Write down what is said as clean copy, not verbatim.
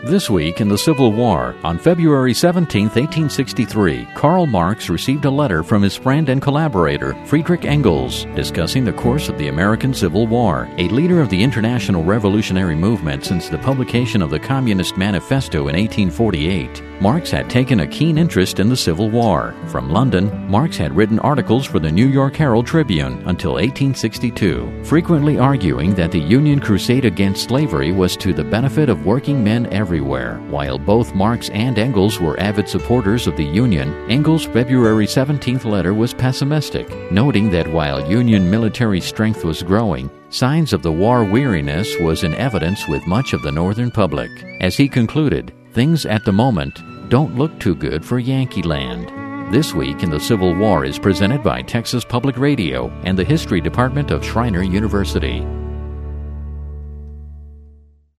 This week in the Civil War, on February 17, 1863, Karl Marx received a letter from his friend and collaborator, Friedrich Engels, discussing the course of the American Civil War. A leader of the international revolutionary movement since the publication of the Communist Manifesto in 1848, Marx had taken a keen interest in the Civil War. From London, Marx had written articles for the New York Herald Tribune until 1862, frequently arguing that the Union crusade against slavery was to the benefit of working men everywhere. While both Marx and Engels were avid supporters of the Union, Engels' February 17th letter was pessimistic, noting that while Union military strength was growing, signs of the war weariness was in evidence with much of the Northern public. As he concluded, things at the moment don't look too good for Yankee Land. This Week in the Civil War is presented by Texas Public Radio and the History Department of Schreiner University.